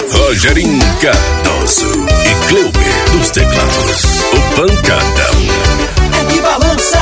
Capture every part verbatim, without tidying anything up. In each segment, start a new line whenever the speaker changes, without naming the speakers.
Rogerinho Cardoso e Cleuber dos teclados. O Pancadão
é que balança.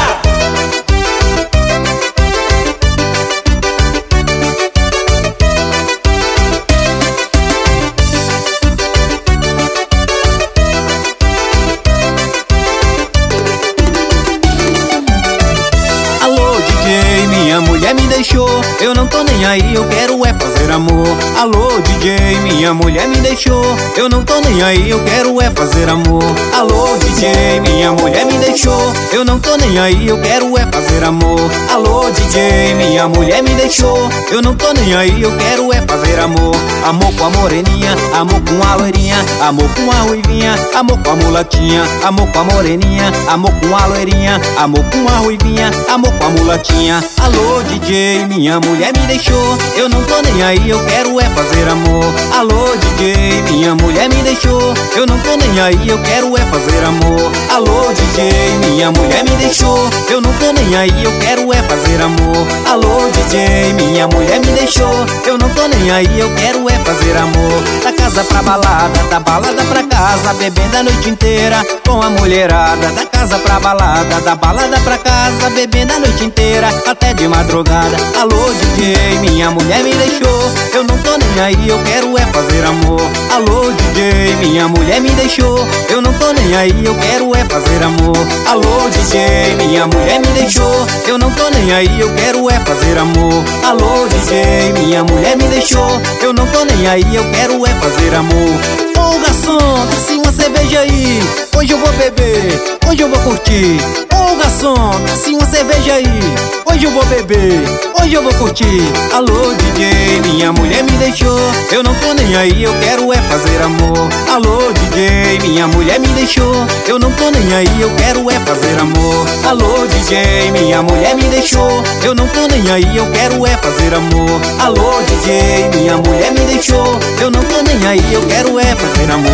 Minha mulher me deixou, eu não tô nem aí, eu quero é fazer amor. Alô D J, minha mulher me deixou, eu não tô nem aí, eu quero é fazer amor. Alô D J, minha mulher me deixou, eu não tô nem aí, eu quero é fazer amor. Alô D J, minha mulher me deixou, eu não tô nem aí, eu quero é fazer amor. Amor com a moreninha, amor com a loirinha, amor com a ruivinha, amor com a mulatinha, amor com a moreninha, amor com a loirinha, amor com a ruivinha, amor com a mulatinha. Alô D J, minha mulher me deixou, eu não tô nem aí, eu quero é fazer amor. Alô D J, minha mulher me deixou, eu não tô nem aí, eu quero é fazer amor. Alô D J, minha mulher me deixou, eu não tô nem aí, eu quero é fazer amor. Alô D J, minha mulher me deixou, eu não tô nem aí, eu quero é fazer amor. Da casa pra balada, da balada pra casa, bebendo a noite inteira com a mulherada. Da casa pra balada, da balada pra casa, bebendo a noite inteira até de madrugada. Alô D J, minha mulher me deixou, eu não tô nem aí, eu quero é fazer amor. Alô D J, minha mulher me deixou, eu não tô nem aí, eu quero é fazer amor. Alô D J, minha mulher me deixou, eu não tô nem aí, eu quero é fazer amor. Alô D J, minha mulher me deixou, eu não tô nem aí, eu quero é fazer amor. Ô garçom, desce uma cerveja aí, hoje eu vou beber, hoje eu vou curtir. Ô garçom, desce uma cerveja aí, hoje eu vou beber, hoje eu vou curtir. Alô D J, minha mulher me deixou, eu não tô nem aí, eu quero é fazer amor. Alô D J, minha mulher me deixou, eu não tô nem aí, eu quero é fazer amor. Alô D J, minha mulher me deixou, eu não tô nem aí, eu quero é fazer amor. Alô D J, minha mulher me deixou, eu não tô nem aí, eu quero é fazer amor.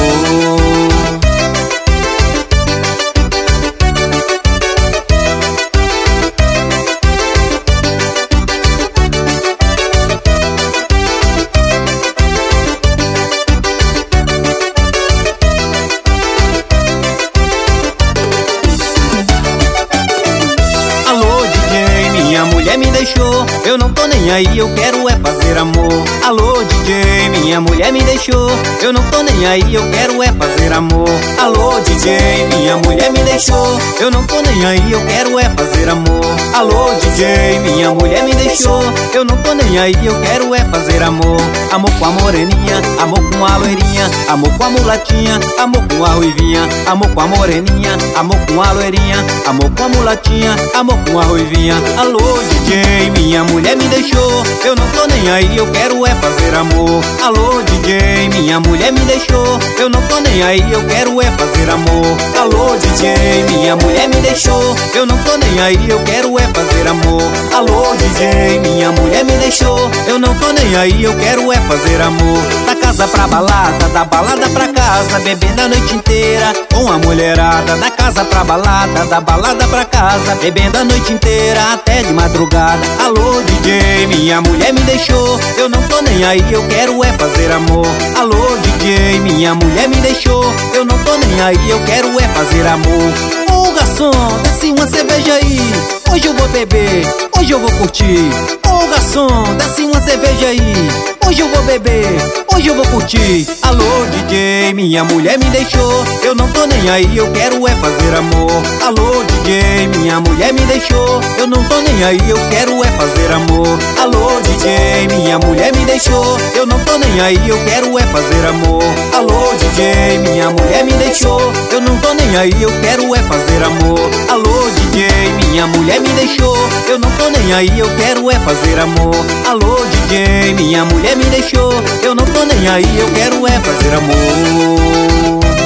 Minha mulher me deixou, eu não tô nem aí, eu quero é fazer amor. Alô D J, minha mulher me deixou, eu não tô nem aí, eu quero é fazer amor. Alô D J, minha mulher me deixou, eu não tô nem aí, eu quero é fazer amor. Alô D J, minha mulher me deixou, eu não tô nem aí, eu quero é fazer amor. Amor com a moreninha, amor com a loirinha, amor com a mulatinha, amor com a ruivinha, amor com a moreninha, amor com a loirinha, amor com a mulatinha, amor com a ruivinha. Alô D J, minha mulher me deixou, eu não tô nem aí, eu quero é fazer amor. Alô D J, minha mulher me deixou, eu não tô nem aí, eu quero é fazer amor. Alô D J, minha mulher me deixou, eu não tô nem aí, eu quero é fazer amor. Alô D J, minha mulher me deixou, eu não tô nem aí, eu quero é fazer amor. Da casa pra balada, da balada pra casa, bebendo a noite inteira com a mulherada. Da casa pra balada, da balada pra casa, bebendo a noite inteira até de madrugada. Alô D J, minha mulher me deixou, eu não tô nem aí, eu quero é fazer amor. Alô D J, minha mulher me deixou, eu não tô nem aí, eu quero é fazer amor. Ô garçom, desce uma cerveja aí, hoje eu vou beber, hoje eu vou curtir. Ô garçom, desce uma cerveja aí, hoje eu vou beber, hoje eu vou curtir. Alô D J, minha mulher me deixou, eu não tô nem aí, eu quero é fazer amor. Alô D J, minha mulher me deixou, eu não tô nem aí, eu quero é fazer amor. Alô D J, minha mulher me deixou, eu não tô nem aí, eu quero é fazer amor. Alô D J, minha mulher me deixou, eu não tô nem aí, eu quero é fazer amor. Alô D J, minha mulher me deixou, eu não tô nem aí, eu quero é fazer amor. Alô D J, minha mulher me deixou, eu não tô nem aí, eu quero é fazer amor.